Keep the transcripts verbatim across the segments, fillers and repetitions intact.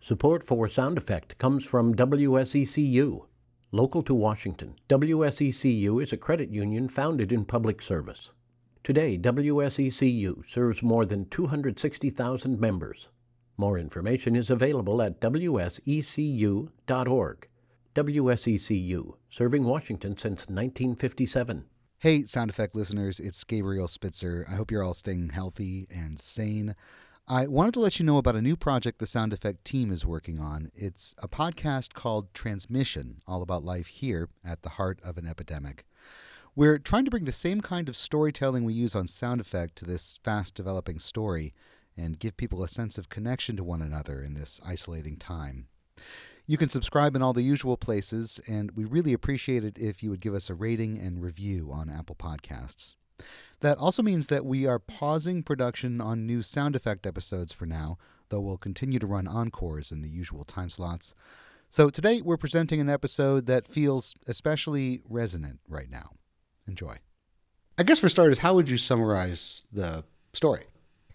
Support for Sound Effect comes from W S E C U. Local to Washington, W S E C U is a credit union founded in public service. Today, W S E C U serves more than two hundred sixty thousand members. More information is available at W S E C U dot org. W S E C U, serving Washington since nineteen fifty-seven. Hey, Sound Effect listeners, it's Gabriel Spitzer. I hope you're all staying healthy and sane. I wanted to let you know about a new project the Sound Effect team is working on. It's a podcast called Transmission, all about life here at the heart of an epidemic. We're trying to bring the same kind of storytelling we use on Sound Effect to this fast-developing story and give people a sense of connection to one another in this isolating time. You can subscribe in all the usual places, and we really appreciate it if you would give us a rating and review on Apple Podcasts. That also means that we are pausing production on new Sound Effect episodes for now, though we'll continue to run encores in the usual time slots. So today we're presenting an episode that feels especially resonant right now. Enjoy. I guess for starters, how would you summarize the story?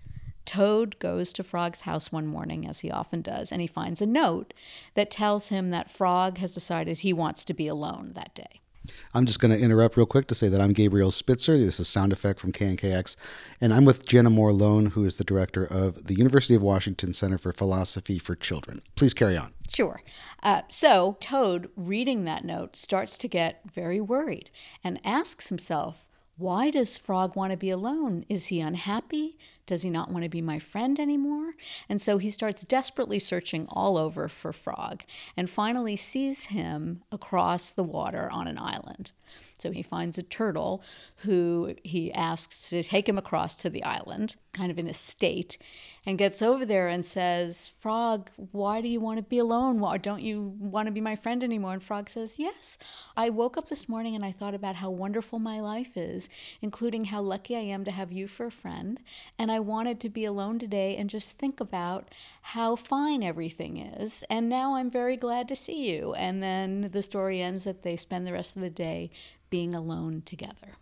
Toad goes to Frog's house one morning, as he often does, and he finds a note that tells him that Frog has decided he wants to be alone that day. I'm just going to interrupt real quick to say that I'm Gabriel Spitzer. This is Sound Effect from K N K X, and I'm with Jenna Moore-Lone, who is the director of the University of Washington Center for Philosophy for Children. Please carry on. Sure. Uh, so Toad, reading that note, starts to get very worried and asks himself, why does Frog want to be alone? Is he unhappy? Does he not want to be my friend anymore? And so he starts desperately searching all over for Frog and finally sees him across the water on an island. So he finds a turtle who he asks to take him across to the island, kind of in a state, and gets over there and says, Frog, why do you want to be alone? Why don't you want to be my friend anymore? And Frog says, yes, I woke up this morning and I thought about how wonderful my life is, including how lucky I am to have you for a friend. And I wanted to be alone today and just think about how fine everything is. And now I'm very glad to see you. And then the story ends that they spend the rest of the day being alone together.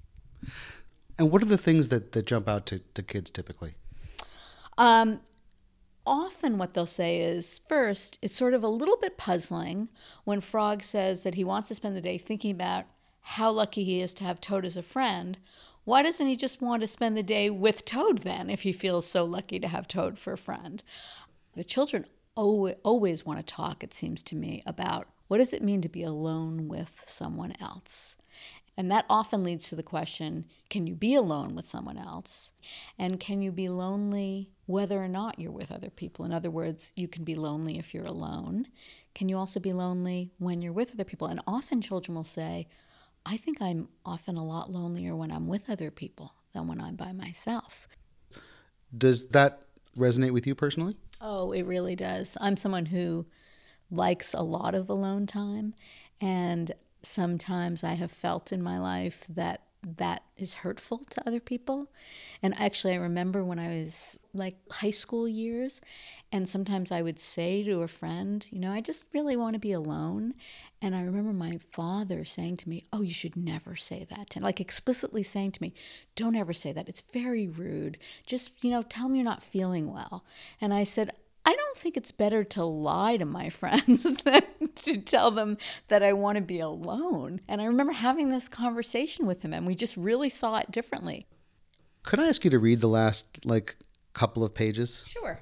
And what are the things that, that jump out to, to kids typically? Um, often what they'll say is, first, it's sort of a little bit puzzling when Frog says that he wants to spend the day thinking about how lucky he is to have Toad as a friend. Why doesn't he just want to spend the day with Toad then, if he feels so lucky to have Toad for a friend? The children always, always want to talk, it seems to me, about what does it mean to be alone with someone else? And that often leads to the question, can you be alone with someone else? And can you be lonely whether or not you're with other people? In other words, you can be lonely if you're alone. Can you also be lonely when you're with other people? And often children will say, I think I'm often a lot lonelier when I'm with other people than when I'm by myself. Does that resonate with you personally? Oh, it really does. I'm someone who likes a lot of alone time, and sometimes I have felt in my life that that is hurtful to other people. And actually, I remember when I was like high school years, and sometimes I would say to a friend, you know, I just really want to be alone. And I remember my father saying to me, oh, you should never say that. And like explicitly saying to me, don't ever say that. It's very rude. Just, you know, tell me you're not feeling well. And I said, I don't think it's better to lie to my friends than to tell them that I want to be alone. And I remember having this conversation with him, and we just really saw it differently. Could I ask you to read the last, like, couple of pages? Sure.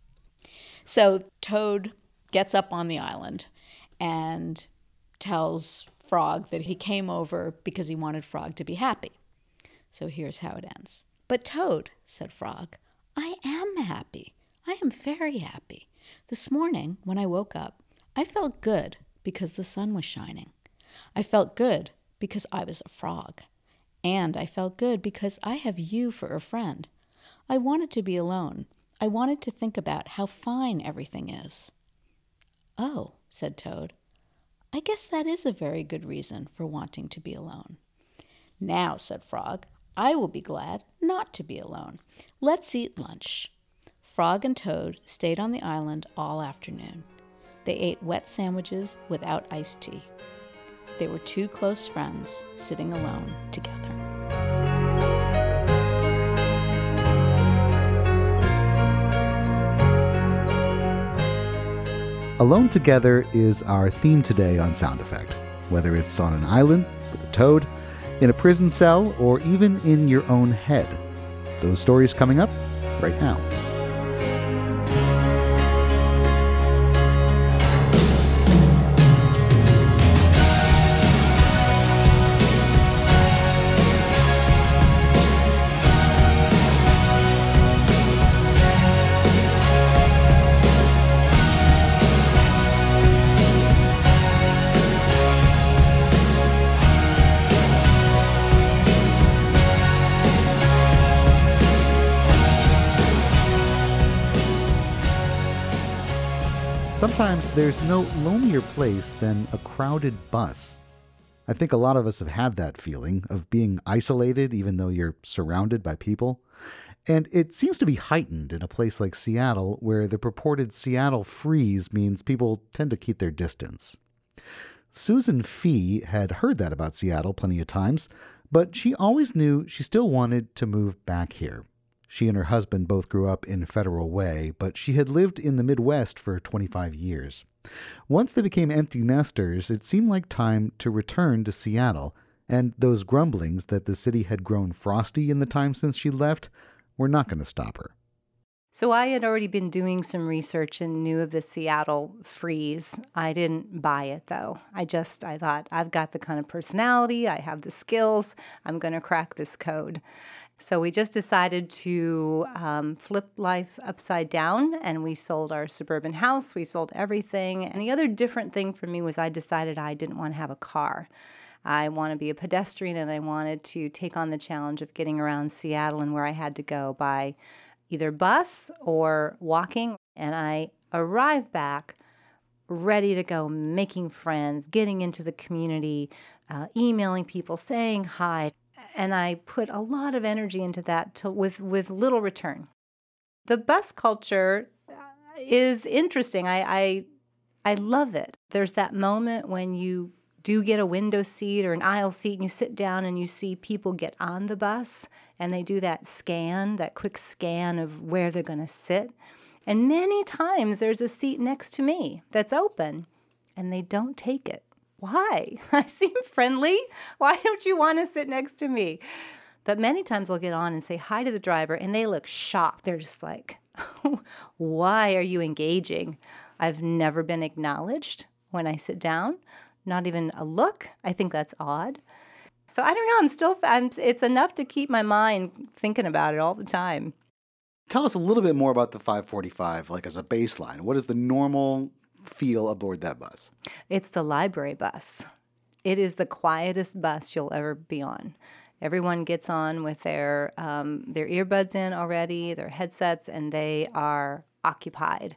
So Toad gets up on the island and tells Frog that he came over because he wanted Frog to be happy. So here's how it ends. But Toad, said Frog, I am happy. I am very happy. This morning, when I woke up, I felt good because the sun was shining. I felt good because I was a frog. And I felt good because I have you for a friend. I wanted to be alone. I wanted to think about how fine everything is. Oh, said Toad, I guess that is a very good reason for wanting to be alone. Now, said Frog, I will be glad not to be alone. Let's eat lunch. Frog and Toad stayed on the island all afternoon. They ate wet sandwiches without iced tea. They were two close friends sitting alone together. Alone Together is our theme today on Sound Effect. Whether it's on an island with a toad, in a prison cell, or even in your own head. Those stories coming up right now. Sometimes there's no lonelier place than a crowded bus. I think a lot of us have had that feeling of being isolated even though you're surrounded by people. And it seems to be heightened in a place like Seattle, where the purported Seattle freeze means people tend to keep their distance. Susan Fee had heard that about Seattle plenty of times, but she always knew she still wanted to move back here. She and her husband both grew up in Federal Way, but she had lived in the Midwest for twenty-five years. Once they became empty nesters, it seemed like time to return to Seattle, and those grumblings that the city had grown frosty in the time since she left were not going to stop her. So I had already been doing some research and knew of the Seattle freeze. I didn't buy it, though. I just, I thought, I've got the kind of personality, I have the skills, I'm going to crack this code. So we just decided to um, flip life upside down, and we sold our suburban house. We sold everything. And the other different thing for me was I decided I didn't want to have a car. I want to be a pedestrian, and I wanted to take on the challenge of getting around Seattle and where I had to go by either bus or walking. And I arrived back ready to go, making friends, getting into the community, uh, emailing people, saying hi. And I put a lot of energy into that to, with, with little return. The bus culture is interesting. I, I I love it. There's that moment when you do get a window seat or an aisle seat and you sit down and you see people get on the bus and they do that scan, that quick scan of where they're going to sit. And many times there's a seat next to me that's open and they don't take it. Why? I seem friendly. Why don't you want to sit next to me? But many times I'll get on and say hi to the driver, and they look shocked. They're just like, why are you engaging? I've never been acknowledged when I sit down, not even a look. I think that's odd. So I don't know. I'm still, I'm, it's enough to keep my mind thinking about it all the time. Tell us a little bit more about the five forty-five, like as a baseline. What is the normal feel aboard that bus? It's the library bus. It is the quietest bus you'll ever be on. Everyone gets on with their um, their earbuds in already, their headsets, and they are occupied.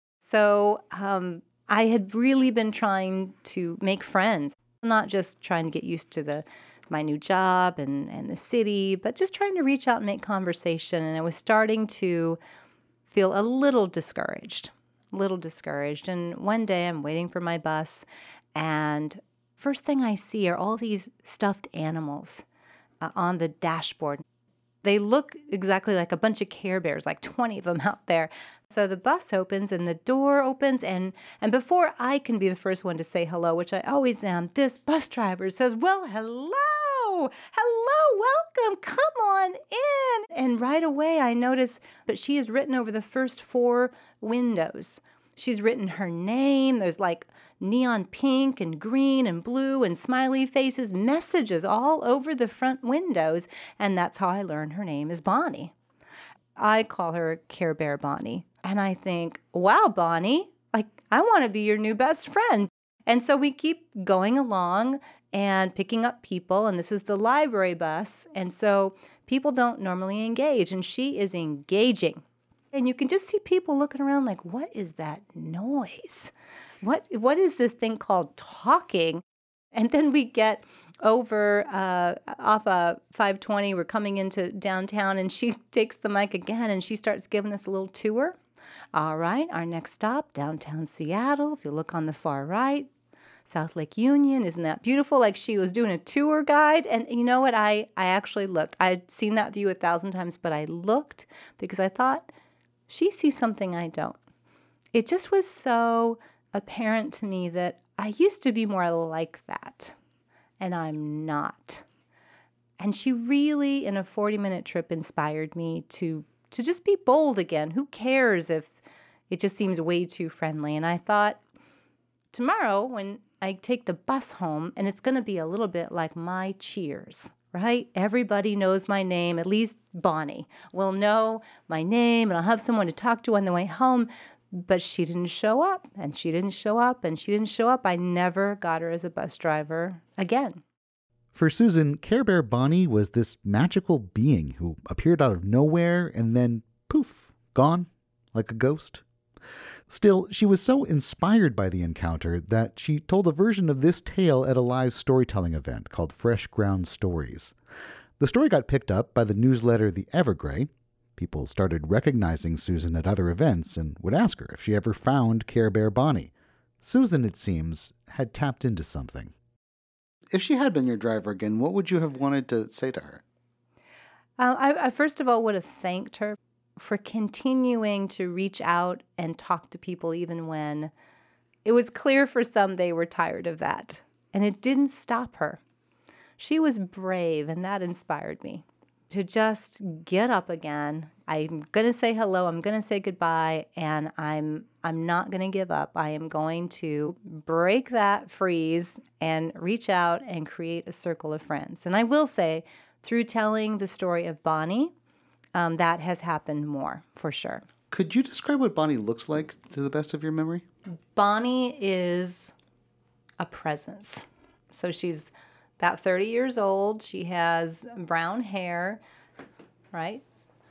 So um, I had really been trying to make friends, not just trying to get used to the my new job and, and the city, but just trying to reach out and make conversation. And I was starting to feel a little discouraged. little discouraged. And one day I'm waiting for my bus, and first thing I see are all these stuffed animals uh, on the dashboard. They look exactly like a bunch of Care Bears, like twenty of them out there. So the bus opens and the door opens, and, and before I can be the first one to say hello, which I always am, this bus driver says, well, hello, hello, welcome, come on in. And right away I notice that she has written over the first four windows. She's written her name. There's like neon pink and green and blue and smiley faces, messages all over the front windows. And that's how I learned her name is Bonnie. I call her Care Bear Bonnie. And I think, wow, Bonnie, like I want to be your new best friend. And so we keep going along and picking up people. And this is the library bus. And so people don't normally engage. And she is engaging. And you can just see people looking around like, what is that noise? What What is this thing called talking? And then we get over uh, off of five twenty. We're coming into downtown, and she takes the mic again, and she starts giving us a little tour. All right, our next stop, downtown Seattle. If you look on the far right, South Lake Union. Isn't that beautiful? Like she was doing a tour guide. And you know what? I, I actually looked. I'd seen that view a thousand times, but I looked because I thought, she sees something I don't. It just was so apparent to me that I used to be more like that, and I'm not. And she really, in a forty-minute trip, inspired me to to just be bold again. Who cares if it just seems way too friendly? And I thought, tomorrow when I take the bus home, and it's going to be a little bit like my Cheers, right? Everybody knows my name, at least Bonnie will know my name, and I'll have someone to talk to on the way home. But she didn't show up, and she didn't show up, and she didn't show up. I never got her as a bus driver again. For Susan, Care Bear Bonnie was this magical being who appeared out of nowhere and then, poof, gone, like a ghost. Still, she was so inspired by the encounter that she told a version of this tale at a live storytelling event called Fresh Ground Stories. The story got picked up by the newsletter The Evergrey. People started recognizing Susan at other events and would ask her if she ever found Care Bear Bonnie. Susan, it seems, had tapped into something. If she had been your driver again, what would you have wanted to say to her? Uh, I, I first of all would have thanked her for continuing to reach out and talk to people even when it was clear for some they were tired of that. And it didn't stop her. She was brave, and that inspired me to just get up again. I'm going to say hello, I'm going to say goodbye, and I'm I'm not going to give up. I am going to break that freeze and reach out and create a circle of friends. And I will say, through telling the story of Bonnie, um, that has happened more, for sure. Could you describe what Bonnie looks like to the best of your memory? Bonnie is a presence. So she's about thirty years old. She has brown hair, right?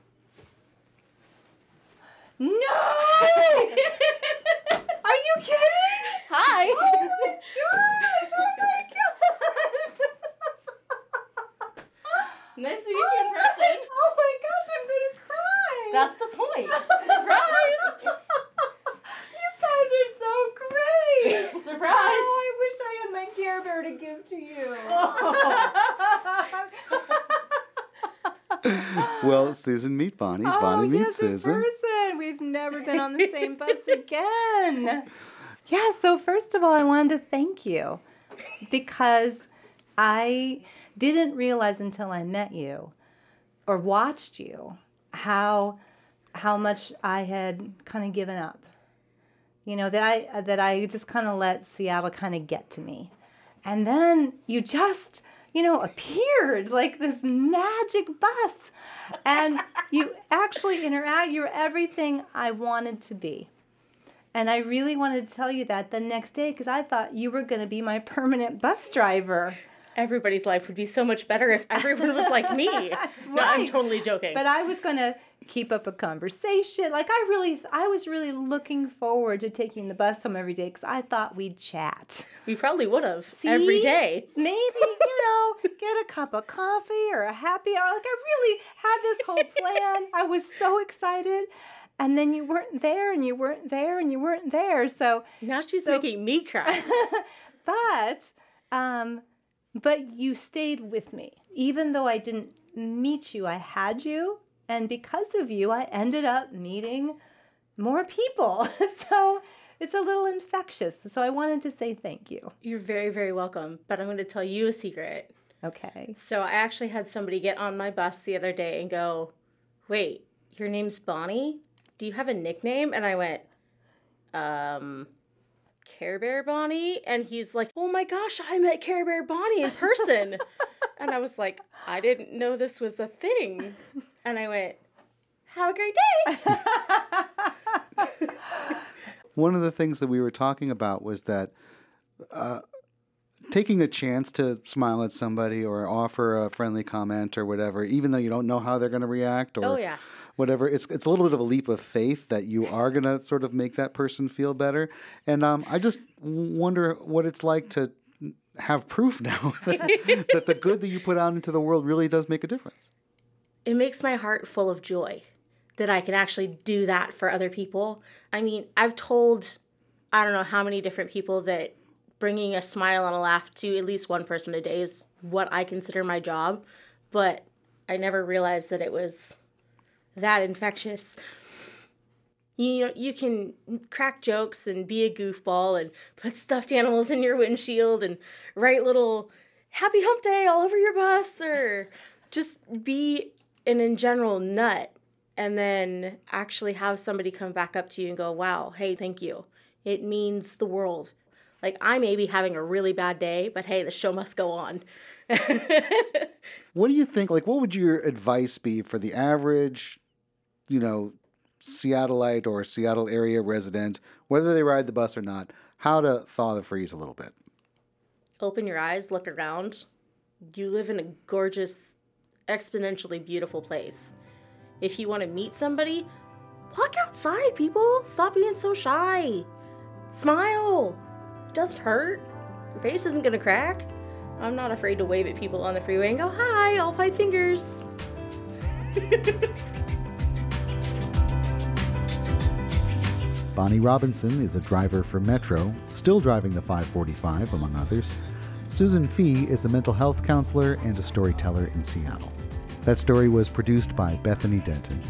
No! Are you kidding? Hi. Oh my gosh! Oh my gosh! Nice to meet you in person. Oh my gosh, I'm gonna cry. That's the point. Surprise! You guys are so great. Surprise! Oh, I wish I had my Care Bear to give to you. Well, Susan, meet Bonnie. Oh, Bonnie meets yes, Susan. in person. We've never been on the same bus again. Yeah, so first of all, I wanted to thank you because I didn't realize until I met you or watched you how how much I had kind of given up. You know, that I that I just kind of let Seattle kind of get to me. And then you just, you know, appeared like this magic bus. And you actually interact, you're everything I wanted to be. And I really wanted to tell you that the next day because I thought you were going to be my permanent bus driver. Everybody's life would be so much better if everyone was like me. That's No, I'm right. totally joking. But I was going to keep up a conversation. Like I really, I was really looking forward to taking the bus home every day because I thought we'd chat. we probably would have See? every day. Maybe, you know, get a cup of coffee or a happy hour. Like I really had this whole plan. I was so excited. And then you weren't there and you weren't there and you weren't there. So, Now she's So- making me cry. but, um, but you stayed with me. Even though I didn't meet you, I had you. And because of you, I ended up meeting more people. So it's a little infectious. So I wanted to say thank you. You're very, very welcome. But I'm going to tell you a secret. Okay. So I actually had somebody get on my bus the other day and go, wait, your name's Bonnie? Do you have a nickname? And I went, um, Care Bear Bonnie? And he's like, oh my gosh, I met Care Bear Bonnie in person. And I was like, I didn't know this was a thing. And I went, have a great day. One of the things that we were talking about was that uh, taking a chance to smile at somebody or offer a friendly comment or whatever, even though you don't know how they're going to react or Oh, yeah. whatever, it's it's a little bit of a leap of faith that you are going to sort of make that person feel better. And um, I just wonder what it's like to have proof now that, that the good that you put out into the world really does make a difference. It makes my heart full of joy that I can actually do that for other people. I mean, I've told, I don't know how many different people that bringing a smile and a laugh to at least one person a day is what I consider my job, but I never realized that it was that infectious. You know, you can crack jokes and be a goofball and put stuffed animals in your windshield and write little happy hump day all over your bus, or just be an in general nut, and then actually have somebody come back up to you and go, wow, hey, thank you. It means the world. Like, I may be having a really bad day, but hey, the show must go on. What do you think, like, what would your advice be for the average, you know, Seattleite or Seattle area resident, whether they ride the bus or not, how to thaw the freeze a little bit? Open your eyes, look around. You live in a gorgeous, exponentially beautiful place. If you want to meet somebody, walk outside, people. Stop being so shy. Smile. It doesn't hurt. Your face isn't going to crack. I'm not afraid to wave at people on the freeway and go, hi, all five fingers. Bonnie Robinson is a driver for Metro, still driving the five forty-five, among others. Susan Fee is a mental health counselor and a storyteller in Seattle. That story was produced by Bethany Denton.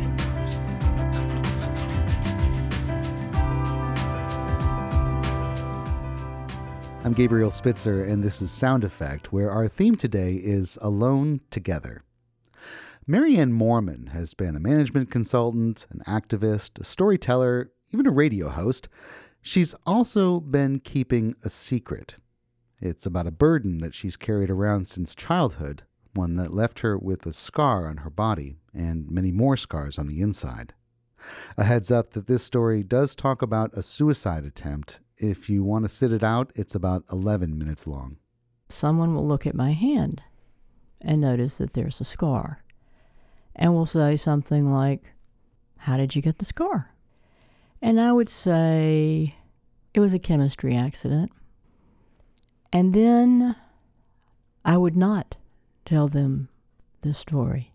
I'm Gabriel Spitzer, and this is Sound Effect, where our theme today is Alone Together. Marianne Moorman has been a management consultant, an activist, a storyteller, even a radio host. She's also been keeping a secret. It's about a burden that she's carried around since childhood, one that left her with a scar on her body and many more scars on the inside. A heads up that this story does talk about a suicide attempt. If you want to sit it out, it's about eleven minutes long. Someone will look at my hand and notice that there's a scar, and will say something like, how did you get the scar? And I would say, it was a chemistry accident. And then I would not tell them the story.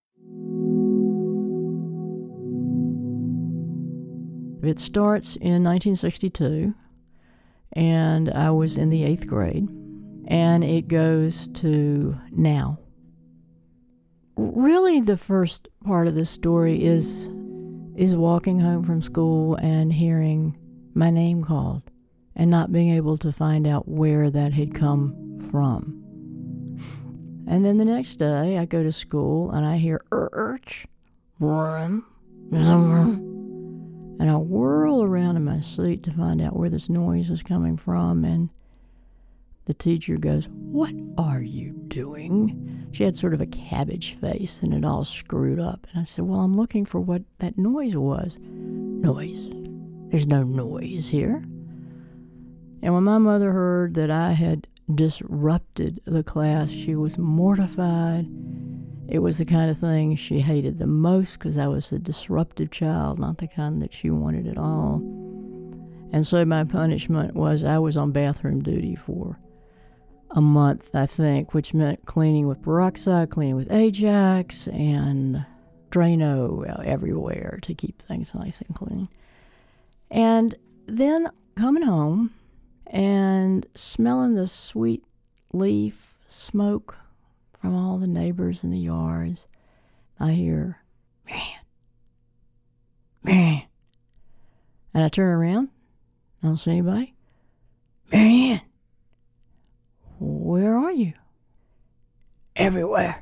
It starts in nineteen sixty-two, and I was in the eighth grade, and it goes to now. Really, the first part of the story is is walking home from school and hearing my name called and not being able to find out where that had come from. And then the next day, I go to school and I hear urch, and I whirl around in my seat to find out where this noise is coming from, and the teacher goes, what are you doing? She had sort of a cabbage face and it all screwed up. And I said, well, I'm looking for what that noise was. Noise? There's no noise here. And when my mother heard that I had disrupted the class, she was mortified. It was the kind of thing she hated the most because I was a disruptive child, not the kind that she wanted at all. And so my punishment was I was on bathroom duty for a month, I think, which meant cleaning with peroxide, cleaning with Ajax, and Drano everywhere to keep things nice and clean. And then coming home and smelling the sweet leaf smoke from all the neighbors in the yards, I hear, man, man. And I turn around, I don't see anybody. Marianne, where are you? Everywhere.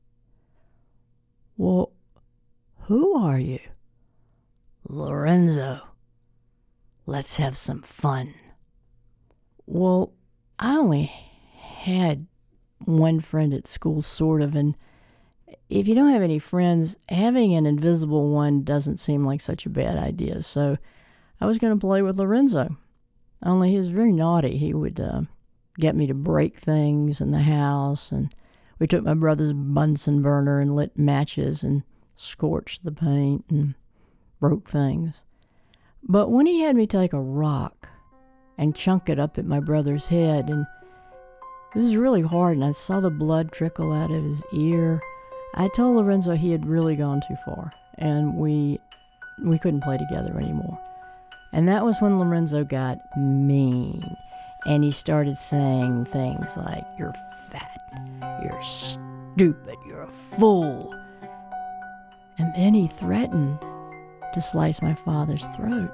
Well, who are you? Lorenzo. Let's have some fun. Well, I only had one friend at school, sort of, and if you don't have any friends, having an invisible one doesn't seem like such a bad idea. So I was going to play with Lorenzo, only he was very naughty. He would uh, get me to break things in the house, and we took my brother's Bunsen burner and lit matches and scorched the paint and broke things. But when he had me take a rock and chunk it up at my brother's head, and it was really hard, and I saw the blood trickle out of his ear, I told Lorenzo he had really gone too far, and we we couldn't play together anymore. And that was when Lorenzo got mean, and he started saying things like, you're fat, you're stupid, you're a fool. And then he threatened to slice my father's throat.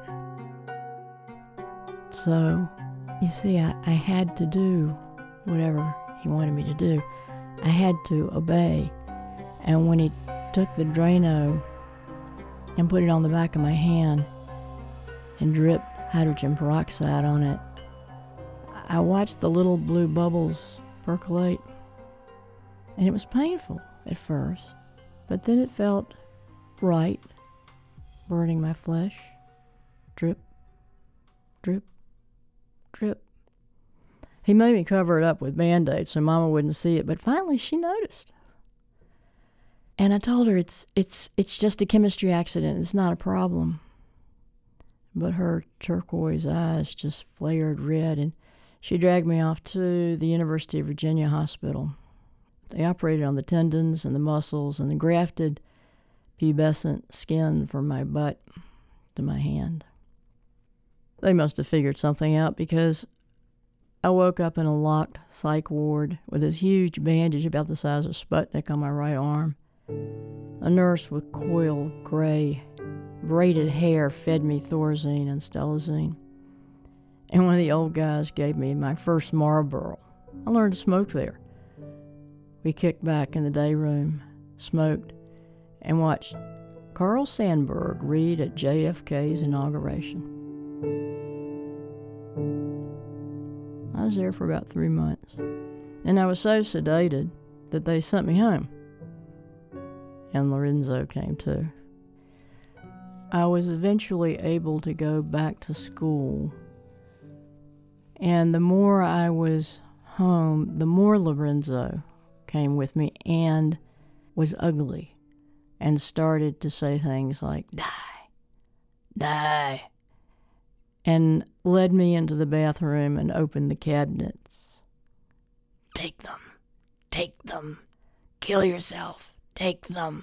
So, you see, I, I had to do whatever he wanted me to do. I had to obey. And when he took the Drano and put it on the back of my hand and dripped hydrogen peroxide on it, I watched the little blue bubbles percolate. And it was painful at first, but then it felt right, burning my flesh. Drip, drip, drip. He made me cover it up with Band-Aids so Mama wouldn't see it, but finally she noticed. And I told her it's it's it's just a chemistry accident. It's not a problem. But her turquoise eyes just flared red, and she dragged me off to the University of Virginia hospital. They operated on the tendons and the muscles and the grafted pubescent skin from my butt to my hand. They must have figured something out, because I woke up in a locked psych ward with this huge bandage about the size of Sputnik on my right arm. A nurse with coiled gray, braided hair fed me Thorazine and Stelazine. And one of the old guys gave me my first Marlboro. I learned to smoke there. We kicked back in the day room, smoked, and watched Carl Sandburg read at J F K's inauguration. I was there for about three months, and I was so sedated that they sent me home. And Lorenzo came too. I was eventually able to go back to school, and the more I was home, the more Lorenzo came with me and was ugly and started to say things like, die, die, and led me into the bathroom and opened the cabinets. Take them, take them, kill yourself, take them.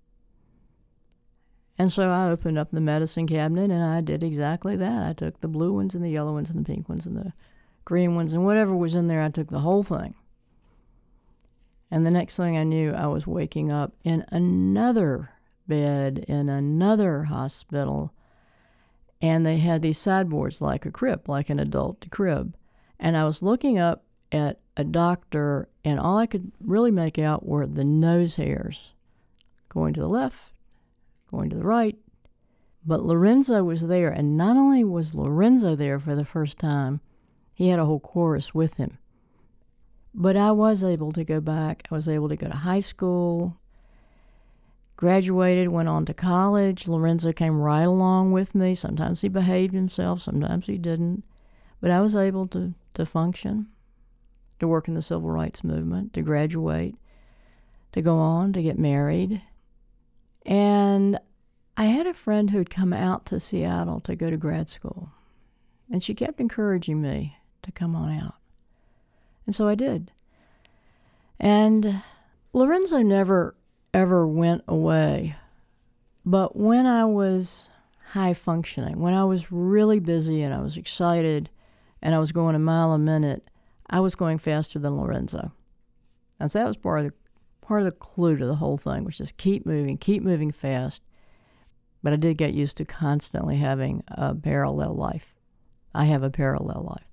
And so I opened up the medicine cabinet, and I did exactly that. I took the blue ones and the yellow ones and the pink ones and the green ones, and whatever was in there, I took the whole thing. And the next thing I knew, I was waking up in another bed in another hospital, and they had these sideboards like a crib, like an adult crib. And I was looking up at a doctor, and all I could really make out were the nose hairs going to the left, going to the right. But Lorenzo was there, and not only was Lorenzo there for the first time, he had a whole chorus with him. But I was able to go back. I was able to go to high school, graduated, went on to college. Lorenzo came right along with me. Sometimes he behaved himself, sometimes he didn't. But I was able to, to function, to work in the civil rights movement, to graduate, to go on, to get married. And I had a friend who'd come out to Seattle to go to grad school, and she kept encouraging me to come on out. And so I did. And Lorenzo never, ever went away. But when I was high functioning, when I was really busy and I was excited and I was going a mile a minute, I was going faster than Lorenzo. And so that was part of the, part of the clue to the whole thing, was just keep moving, keep moving fast. But I did get used to constantly having a parallel life. I have a parallel life.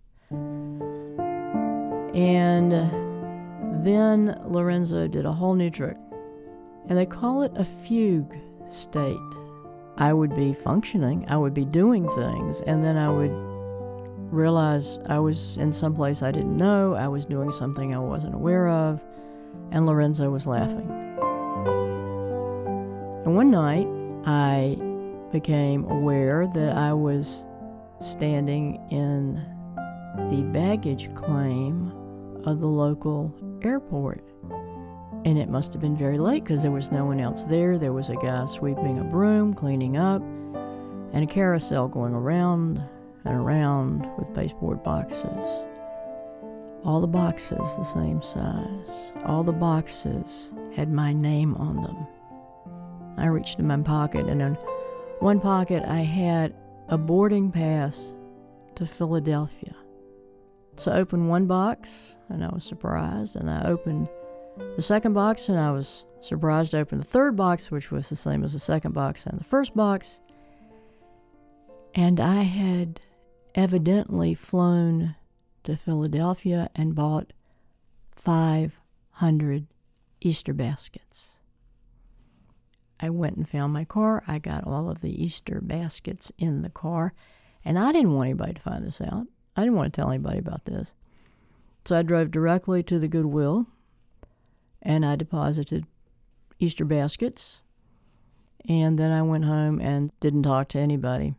And then Lorenzo did a whole new trick. And they call it a fugue state. I would be functioning, I would be doing things, and then I would realize I was in some place I didn't know, I was doing something I wasn't aware of, and Lorenzo was laughing. And one night, I became aware that I was standing in the baggage claim of the local airport. And it must have been very late because there was no one else there. There was a guy sweeping a broom, cleaning up, and a carousel going around and around with baseboard boxes. All the boxes the same size. All the boxes had my name on them. I reached in my pocket, and in one pocket I had a boarding pass to Philadelphia. So I opened one box, and I was surprised, and I opened the second box, and I was surprised to open the third box, which was the same as the second box and the first box, And I had evidently flown to Philadelphia and bought five hundred Easter baskets. I went and found my car. I got all of the Easter baskets in the car, and I didn't want anybody to find this out. I didn't want to tell anybody about this. So I drove directly to the Goodwill, and I deposited Easter baskets, and then I went home and didn't talk to anybody.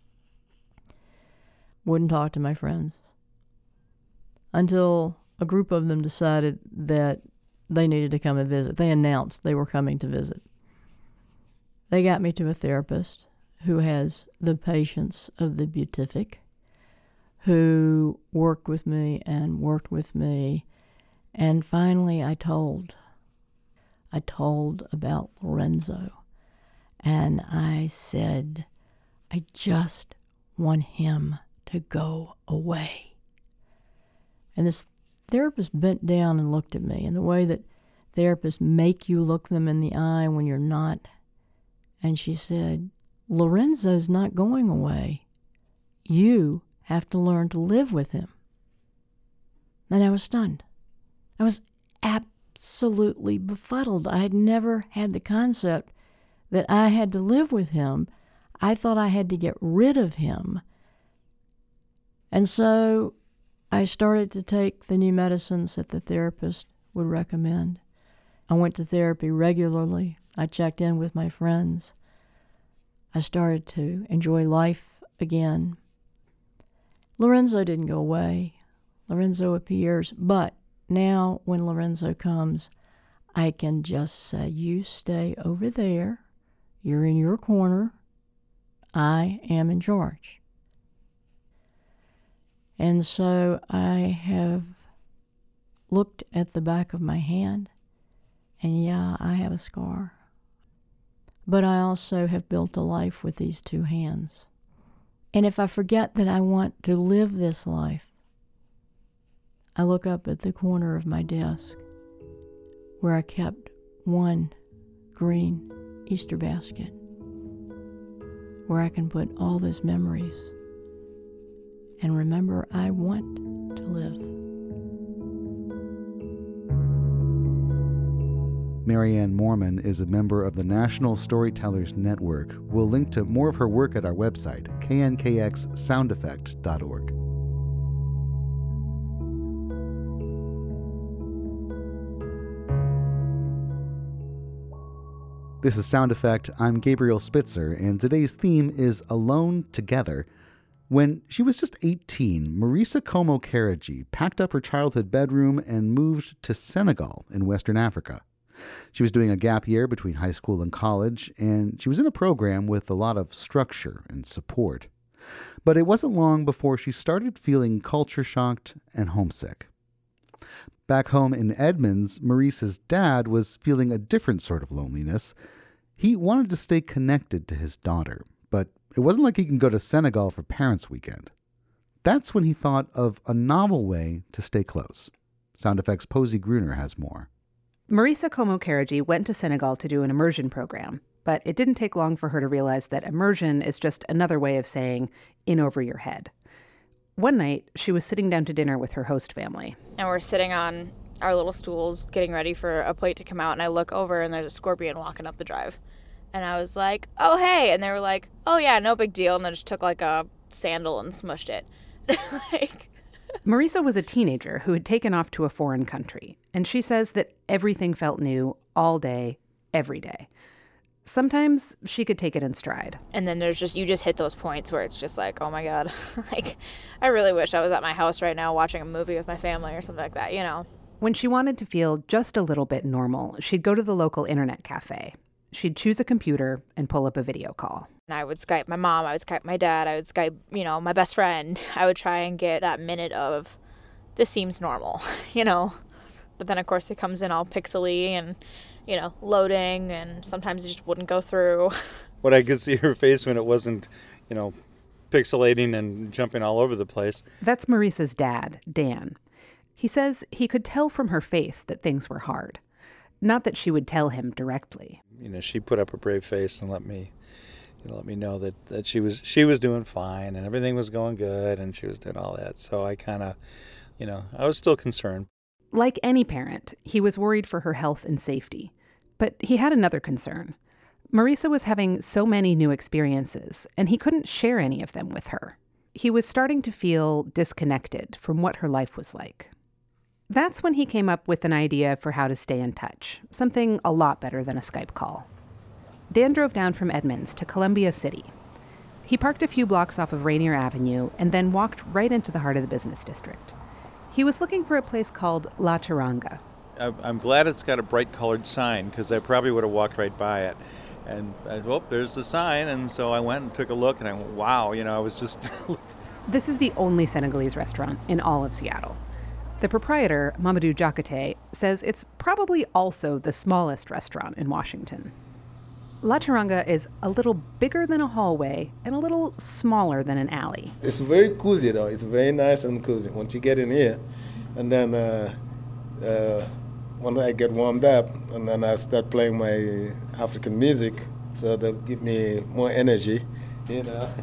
Wouldn't talk to my friends until a group of them decided that they needed to come and visit. They announced they were coming to visit. They got me to a therapist who has the patience of the beatific, who worked with me and worked with me. And finally I told, I told about Lorenzo. And I said, I just want him to go away. And this therapist bent down and looked at me in the way that therapists make you look them in the eye when you're not. And she said, Lorenzo's not going away. You have to learn to live with him. And I was stunned. I was absolutely befuddled. I had never had the concept that I had to live with him. I thought I had to get rid of him. And so I started to take the new medicines that the therapist would recommend. I went to therapy regularly. I checked in with my friends. I started to enjoy life again. Lorenzo didn't go away. Lorenzo appears, but now when Lorenzo comes, I can just say, you stay over there. You're in your corner. I am in charge. And so I have looked at the back of my hand, and yeah, I have a scar. But I also have built a life with these two hands. And if I forget that I want to live this life, I look up at the corner of my desk where I kept one green Easter basket, where I can put all those memories and remember I want to live. Marianne Moorman is a member of the National Storytellers Network. We'll link to more of her work at our website, k n k x sound effect dot org. This is Sound Effect. I'm Gabriel Spitzer, and today's theme is Alone Together. When she was just eighteen, Marisa Como Karaji packed up her childhood bedroom and moved to Senegal in Western Africa. She was doing a gap year between high school and college, and she was in a program with a lot of structure and support. But it wasn't long before she started feeling culture-shocked and homesick. Back home in Edmonds, Marisa's dad was feeling a different sort of loneliness. He wanted to stay connected to his daughter, but it wasn't like he can go to Senegal for Parents' Weekend. That's when he thought of a novel way to stay close. Sound Effects' Posey Gruner has more. Marisa Como Karaji went to Senegal to do an immersion program, but it didn't take long for her to realize that immersion is just another way of saying in over your head. One night, she was sitting down to dinner with her host family. And we're sitting on our little stools getting ready for a plate to come out, and I look over and there's a scorpion walking up the drive. And I was like, oh, hey. And they were like, oh, yeah, no big deal. And they just took like a sandal and smushed it. like... Marisa was a teenager who had taken off to a foreign country, and she says that everything felt new all day, every day. Sometimes she could take it in stride. And then there's just, you just hit those points where it's just like, oh my God, like, I really wish I was at my house right now watching a movie with my family or something like that, you know? When she wanted to feel just a little bit normal, she'd go to the local internet cafe. She'd choose a computer and pull up a video call. And I would Skype my mom, I would Skype my dad, I would Skype, you know, my best friend. I would try and get that minute of, this seems normal, you know? But then, of course, it comes in all pixely and, you know, loading, and sometimes it just wouldn't go through. What I could see her face when it wasn't, you know, pixelating and jumping all over the place. That's Marisa's dad, Dan. He says he could tell from her face that things were hard. Not that she would tell him directly. You know, she put up a brave face and let me you know, let me know that, that she was she was doing fine and everything was going good and she was doing all that. So I kind of, you know, I was still concerned. Like any parent, he was worried for her health and safety. But he had another concern. Marisa was having so many new experiences, and he couldn't share any of them with her. He was starting to feel disconnected from what her life was like. That's when he came up with an idea for how to stay in touch, something a lot better than a Skype call. Dan drove down from Edmonds to Columbia City. He parked a few blocks off of Rainier Avenue and then walked right into the heart of the business district. He was looking for a place called La Charanga. I'm glad it's got a bright-colored sign because I probably would have walked right by it. And I thought, oh, there's the sign. And so I went and took a look, and I went, wow, you know, I was just... This is the only Senegalese restaurant in all of Seattle. The proprietor, Mamadou Diakhaté, says it's probably also the smallest restaurant in Washington. La Charanga is a little bigger than a hallway and a little smaller than an alley. It's very cozy, though. It's very nice and cozy once you get in here. And then uh, uh, when I get warmed up, and then I start playing my African music, so that give me more energy, you know.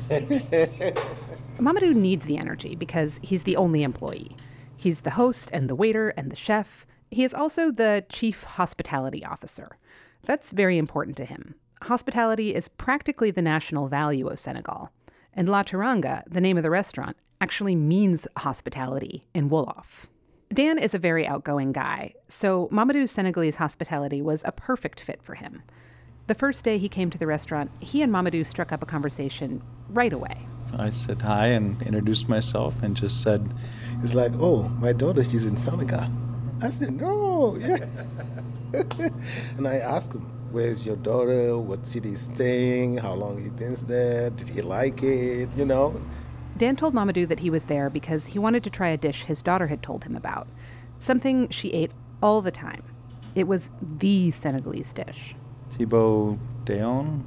Mamadou needs the energy because he's the only employee. He's the host and the waiter and the chef. He is also the chief hospitality officer. That's very important to him. Hospitality is practically the national value of Senegal. And La Charanga, the name of the restaurant, actually means hospitality in Wolof. Dan is a very outgoing guy, so Mamadou's Senegalese hospitality was a perfect fit for him. The first day he came to the restaurant, he and Mamadou struck up a conversation right away. I said hi and introduced myself and just said... It's like, oh, my daughter, she's in Senegal. I said, no, yeah. And I asked him, where's your daughter? What city is staying? How long he been there? Did he like it? You know? Dan told Mamadou that he was there because he wanted to try a dish his daughter had told him about. Something she ate all the time. It was the Senegalese dish. Thibaut Dayon?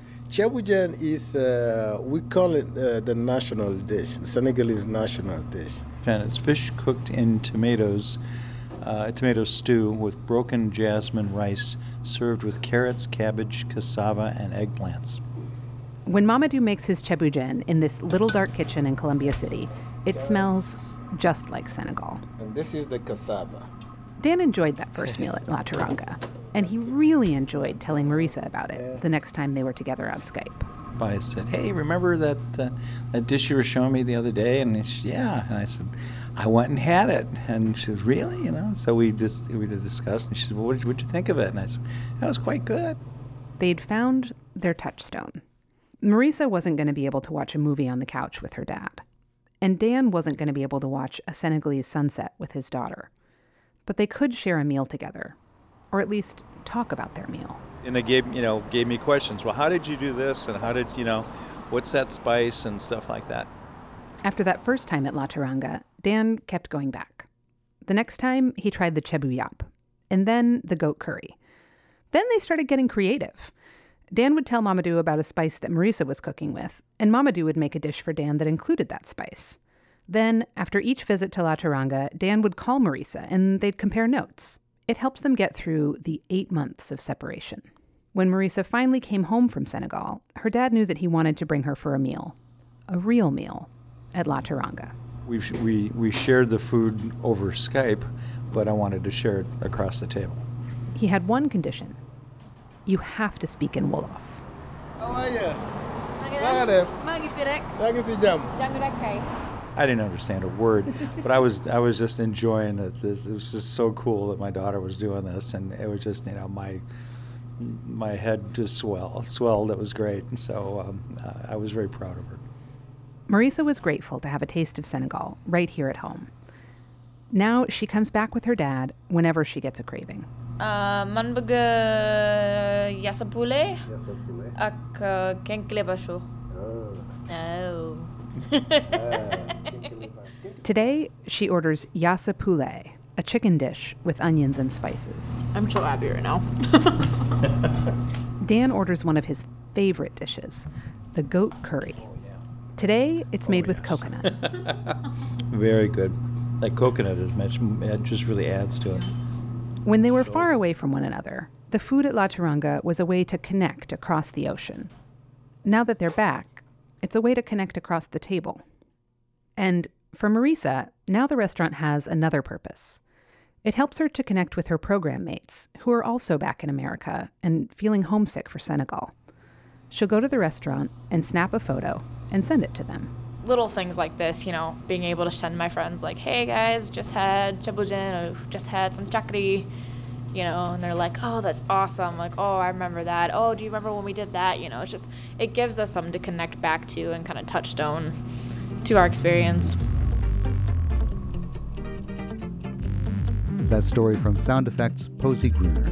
Ceebu is, uh, we call it uh, the national dish, the Senegalese national dish. And it's fish cooked in tomatoes, uh, tomato stew with broken jasmine rice, served with carrots, cabbage, cassava, and eggplants. When Mamadou makes his ceebu in this little dark kitchen in Columbia City, it smells just like Senegal. And this is the cassava. Dan enjoyed that first meal at La Charanga, and he really enjoyed telling Marisa about it the next time they were together on Skype. I said, hey, remember that uh, that dish you were showing me the other day? And she, yeah. And I said, I went and had it. And she was, really? You know. So we just we discussed, and she said, well, what did, what did you think of it? And I said, that was quite good. They'd found their touchstone. Marisa wasn't going to be able to watch a movie on the couch with her dad, and Dan wasn't going to be able to watch a Senegalese sunset with his daughter. But they could share a meal together, or at least talk about their meal. And they gave, you know, gave me questions. Well, how did you do this? And how did, you know, what's that spice and stuff like that? After that first time at La Charanga, Dan kept going back. The next time, he tried the ceebu yapp, and then the goat curry. Then they started getting creative. Dan would tell Mamadou about a spice that Marisa was cooking with, and Mamadou would make a dish for Dan that included that spice. Then, after each visit to La Charanga, Dan would call Marisa, and they'd compare notes. It helped them get through the eight months of separation. When Marisa finally came home from Senegal, her dad knew that he wanted to bring her for a meal, a real meal, at La Charanga. We we we shared the food over Skype, but I wanted to share it across the table. He had one condition. You have to speak in Wolof. How are you? I didn't understand a word, but I was I was just enjoying it. This, it was just so cool that my daughter was doing this, and it was just, you know, my my head just swelled. swelled. It was great, and so um, uh, I was very proud of her. Marisa was grateful to have a taste of Senegal right here at home. Now she comes back with her dad whenever she gets a craving. Uh, man bëgg yassa poulet ak kenkilebasho. Oh. Today, she orders yassa poulet, a chicken dish with onions and spices. I'm so happy right now. Dan orders one of his favorite dishes, the goat curry. Today, it's made oh, with yes. coconut. Very good. That coconut is much, it just really adds to it. When they were far away from one another, the food at La Charanga was a way to connect across the ocean. Now that they're back, it's a way to connect across the table. And for Marisa, now the restaurant has another purpose. It helps her to connect with her program mates, who are also back in America and feeling homesick for Senegal. She'll go to the restaurant and snap a photo and send it to them. Little things like this, you know, being able to send my friends like, hey guys, just had chabujin, or just had some chakri, you know, and they're like, oh, that's awesome. Like, oh, I remember that. Oh, do you remember when we did that? You know, it's just, it gives us something to connect back to and kind of touchstone to our experience. That story from Sound Effects, Posey Gruner.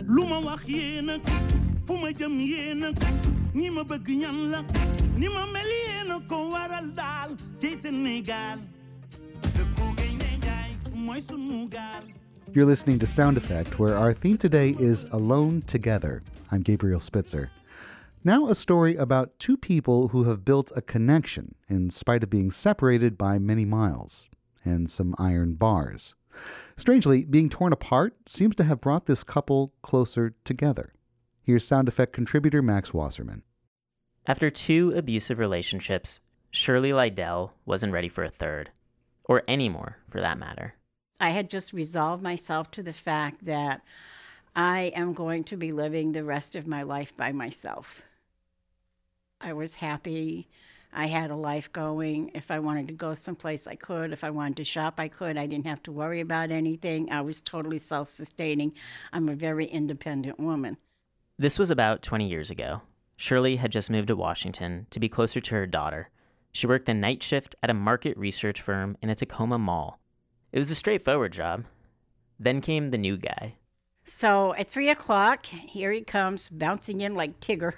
You're listening to Sound Effect, where our theme today is Alone Together. I'm Gabriel Spitzer. Now a story about two people who have built a connection in spite of being separated by many miles and some iron bars. Strangely, being torn apart seems to have brought this couple closer together. Here's Sound Effect contributor Max Wasserman. After two abusive relationships, Shirley Lydell wasn't ready for a third, or any more for that matter. I had just resolved myself to the fact that I am going to be living the rest of my life by myself. I was happy. I had a life going. If I wanted to go someplace, I could. If I wanted to shop, I could. I didn't have to worry about anything. I was totally self-sustaining. I'm a very independent woman. This was about twenty years ago. Shirley had just moved to Washington to be closer to her daughter. She worked the night shift at a market research firm in a Tacoma mall. It was a straightforward job. Then came the new guy. So at three o'clock, here he comes, bouncing in like Tigger.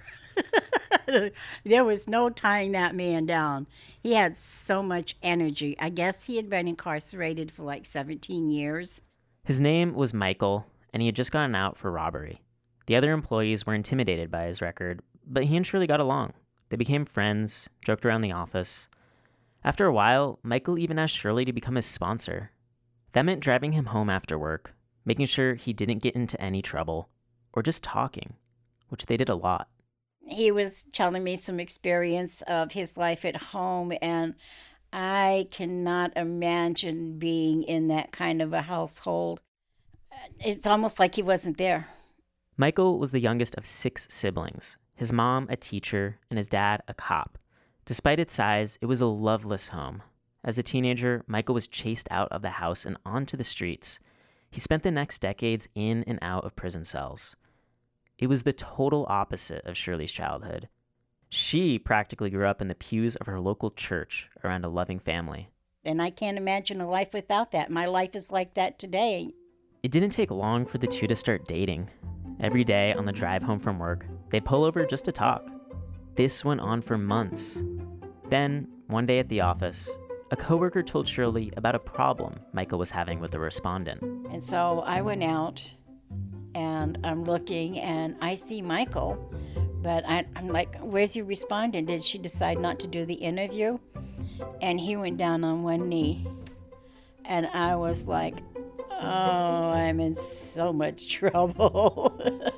There was no tying that man down. He had so much energy. I guess he had been incarcerated for like seventeen years. His name was Michael, and he had just gotten out for robbery. The other employees were intimidated by his record, but he and Shirley got along. They became friends, joked around the office. After a while, Michael even asked Shirley to become his sponsor. That meant driving him home after work, making sure he didn't get into any trouble, or just talking, which they did a lot. He was telling me some experience of his life at home, and I cannot imagine being in that kind of a household. It's almost like he wasn't there. Michael was the youngest of six siblings, his mom a teacher and his dad a cop. Despite its size, it was a loveless home. As a teenager, Michael was chased out of the house and onto the streets. He spent the next decades in and out of prison cells. It was the total opposite of Shirley's childhood. She practically grew up in the pews of her local church around a loving family. And I can't imagine a life without that. My life is like that today. It didn't take long for the two to start dating. Every day on the drive home from work, they'd pull over just to talk. This went on for months. Then, one day at the office, a coworker told Shirley about a problem Michael was having with a respondent. And so I went out, and I'm looking, and I see Michael, but I, I'm like, where's your respondent? Did she decide not to do the interview? And he went down on one knee, and I was like, oh, I'm in so much trouble.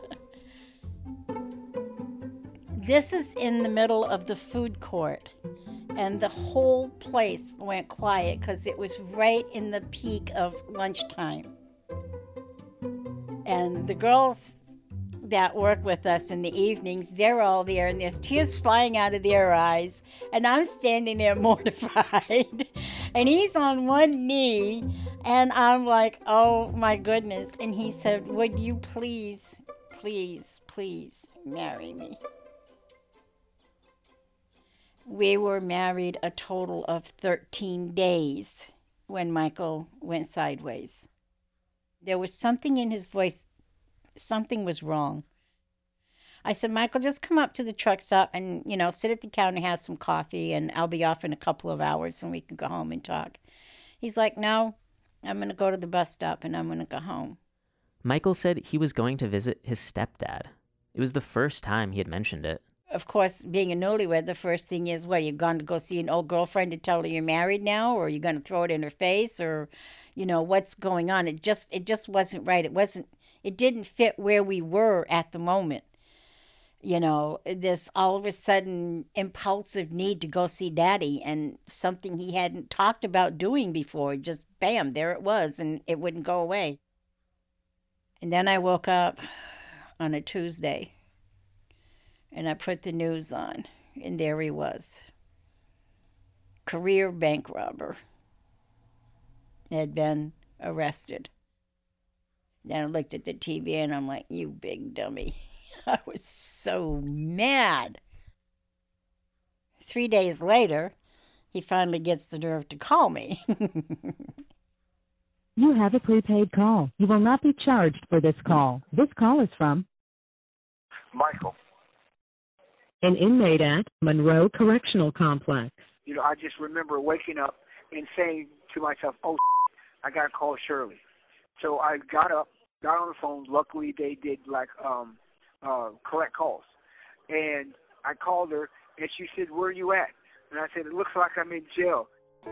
This is in the middle of the food court, and the whole place went quiet because it was right in the peak of lunchtime. And the girls that work with us in the evenings, they're all there, and there's tears flying out of their eyes, and I'm standing there mortified. And he's on one knee, and I'm like, oh my goodness. And he said, would you please, please, please marry me? We were married a total of thirteen days when Michael went sideways. There was something in his voice. Something was wrong. I said, Michael, just come up to the truck stop and, you know, sit at the counter and have some coffee, and I'll be off in a couple of hours and we can go home and talk. He's like, no, I'm going to go to the bus stop and I'm going to go home. Michael said he was going to visit his stepdad. It was the first time he had mentioned it. Of course, being a newlywed, the first thing is, what, you've gone to go see an old girlfriend to tell her you're married now, or you're going to throw it in her face, or, you know, what's going on? It just, it just wasn't right. It wasn't, it didn't fit where we were at the moment. you know, this all of a sudden impulsive need to go see Daddy, and something he hadn't talked about doing before. Just bam, there it was, and it wouldn't go away. And then I woke up on a Tuesday, and I put the news on, and there he was. Career bank robber. Had been arrested. Then I looked at the T V, and I'm like, you big dummy. I was so mad. Three days later, he finally gets the nerve to call me. You have a prepaid call. You will not be charged for this call. This call is from Michael. An inmate at Monroe Correctional Complex. You know, I just remember waking up and saying to myself, oh, I got to call Shirley. So I got up, got on the phone. Luckily, they did, like, um, uh, collect calls. And I called her, and she said, where are you at? And I said, it looks like I'm in jail.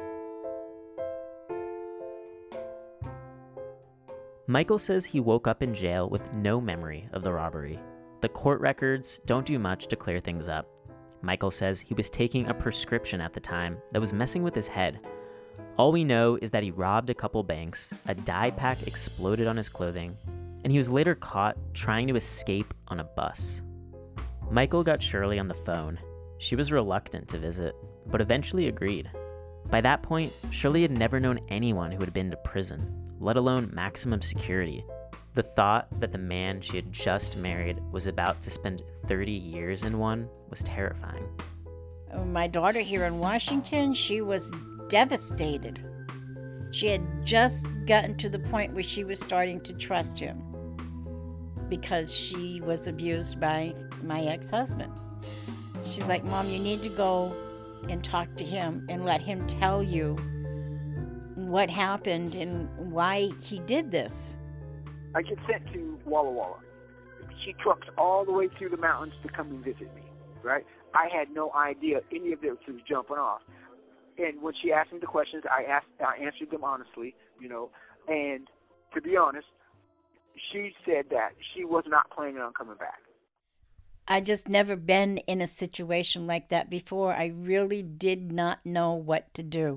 Michael says he woke up in jail with no memory of the robbery. The court records don't do much to clear things up. Michael says he was taking a prescription at the time that was messing with his head. All we know is that he robbed a couple banks, a dye pack exploded on his clothing, and he was later caught trying to escape on a bus. Michael got Shirley on the phone. She was reluctant to visit, but eventually agreed. By that point, Shirley had never known anyone who had been to prison, let alone maximum security. The thought that the man she had just married was about to spend thirty years in one was terrifying. My daughter here in Washington, she was devastated. She had just gotten to the point where she was starting to trust him because she was abused by my ex-husband. She's like, Mom, you need to go and talk to him and let him tell you what happened and why he did this. I get sent to Walla Walla. She trucks all the way through the mountains to come and visit me, right? I had no idea any of this was jumping off. And when she asked me the questions, I asked, I answered them honestly, you know. And to be honest, she said that she was not planning on coming back. I just never been in a situation like that before. I really did not know what to do.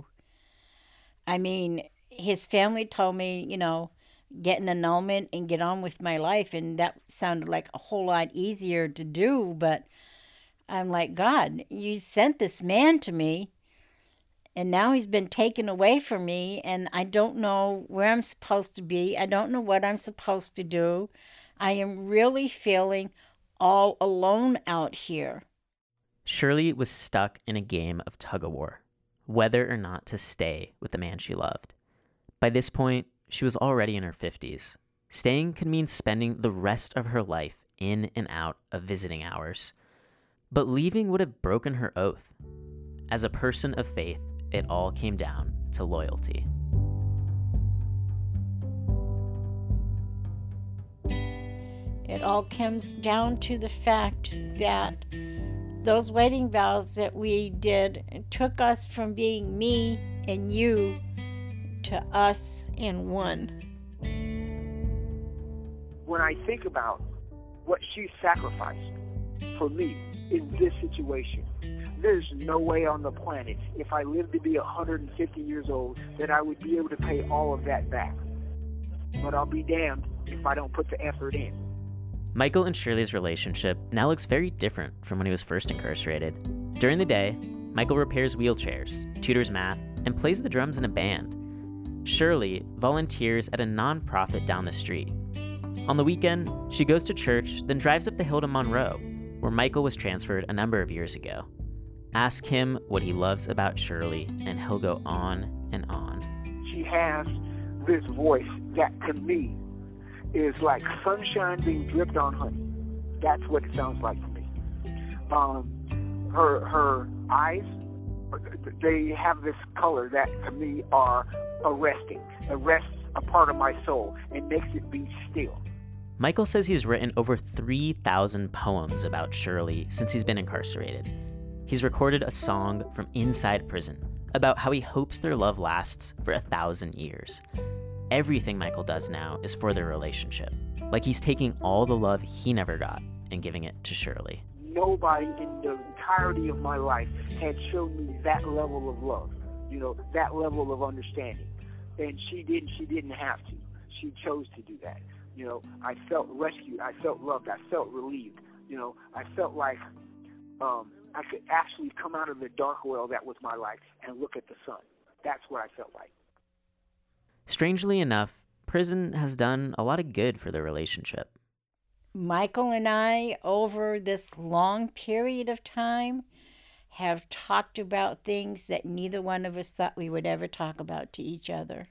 I mean, his family told me, you know, get an annulment and get on with my life, and that sounded like a whole lot easier to do, but I'm like, God, you sent this man to me, and now he's been taken away from me, and I don't know where I'm supposed to be. I don't know what I'm supposed to do. I am really feeling all alone out here. Shirley was stuck in a game of tug-of-war, whether or not to stay with the man she loved. By this point, she was already in her fifties. Staying could mean spending the rest of her life in and out of visiting hours. But leaving would have broken her oath. As a person of faith, it all came down to loyalty. It all comes down to the fact that those wedding vows that we did took us from being me and you to us in one. When I think about what she sacrificed for me in this situation, there's no way on the planet, if I lived to be one hundred fifty years old, that I would be able to pay all of that back. But I'll be damned if I don't put the effort in. Michael and Shirley's relationship now looks very different from when he was first incarcerated. During the day, Michael repairs wheelchairs, tutors math, and plays the drums in a band. Shirley volunteers at a nonprofit down the street. On the weekend, she goes to church, then drives up the hill to Monroe, where Michael was transferred a number of years ago. Ask him what he loves about Shirley, and he'll go on and on. She has this voice that, to me, is like sunshine being dripped on honey. That's what it sounds like to me. Um, her her eyes, they have this color that, to me, are arresting. Arrests a part of my soul and makes it be still. Michael says he's written over three thousand poems about Shirley since he's been incarcerated. He's recorded a song from inside prison about how he hopes their love lasts for a thousand years. Everything Michael does now is for their relationship, like he's taking all the love he never got and giving it to Shirley. Nobody in the entirety of my life had shown me that level of love, you know, that level of understanding. And she didn't, she didn't have to. She chose to do that. You know, I felt rescued. I felt loved. I felt relieved. You know, I felt like um, I could actually come out of the dark world that was my life and look at the sun. That's what I felt like. Strangely enough, prison has done a lot of good for their relationship. Michael and I, over this long period of time, have talked about things that neither one of us thought we would ever talk about to each other.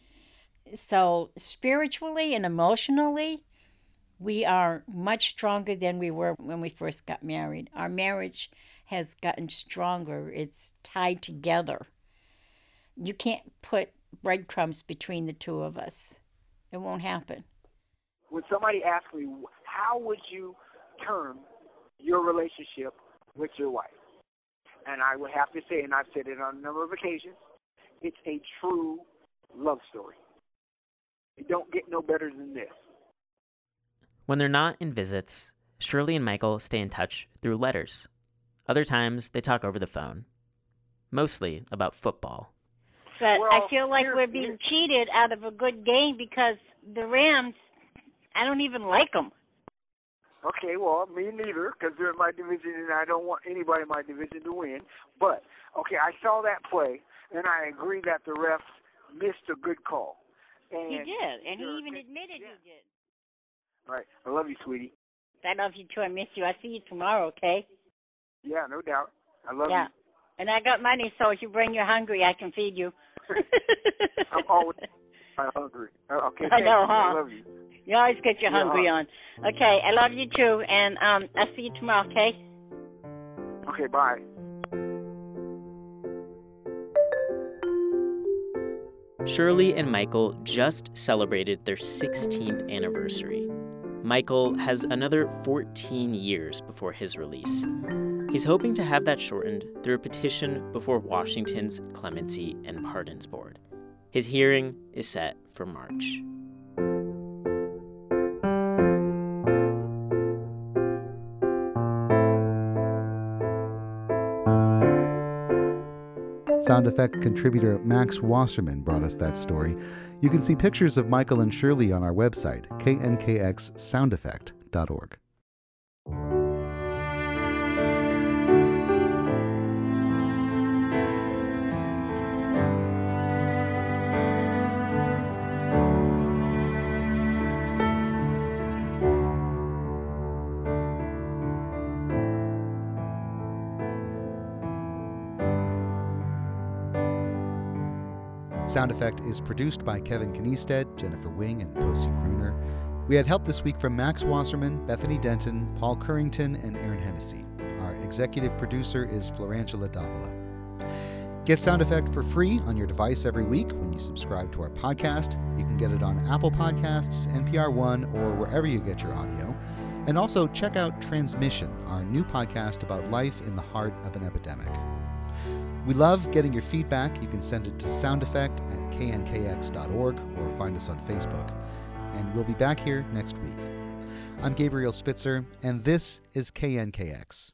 So spiritually and emotionally, we are much stronger than we were when we first got married. Our marriage has gotten stronger. It's tied together. You can't put breadcrumbs between the two of us. It won't happen. When somebody asks me, how would you term your relationship with your wife? And I would have to say, and I've said it on a number of occasions, it's a true love story. You don't get no better than this. When they're not in visits, Shirley and Michael stay in touch through letters. Other times, they talk over the phone, mostly about football. But well, I feel like here, we're being here. cheated out of a good game because the Rams, I don't even like them. Okay, well, me neither, because they're in my division, and I don't want anybody in my division to win. But, okay, I saw that play, and I agree that the refs missed a good call. And He did, and he uh, even admitted yeah. he did. All right, I love you, sweetie. I love you too. I miss you. I see you tomorrow, okay? Yeah, no doubt. I love yeah. you. And I got money, so if you bring you hungry, I can feed you. I'm always hungry. Okay, I know, you. huh? I love you. You always get your Yeah, hungry huh? on. Okay, I love you too, and um, I'll see you tomorrow, okay? Okay, bye. Shirley and Michael just celebrated their sixteenth anniversary. Michael has another fourteen years before his release. He's hoping to have that shortened through a petition before Washington's Clemency and Pardons Board. His hearing is set for March. Sound effect contributor Max Wasserman brought us that story. You can see pictures of Michael and Shirley on our website, k n k x sound effect dot org. Sound Effect is produced by Kevin Kniested, Jennifer Wing, and Posey Gruner. We had help this week from Max Wasserman, Bethany Denton, Paul Currington, and Aaron Hennessy. Our executive producer is Florangela Davila. Get Sound Effect for free on your device every week when you subscribe to our podcast. You can get it on Apple Podcasts, N P R One, or wherever you get your audio. And also check out Transmission, our new podcast about life in the heart of an epidemic. We love getting your feedback. You can send it to soundeffect at k n k x dot org or find us on Facebook. And we'll be back here next week. I'm Gabriel Spitzer, and this is K N K X.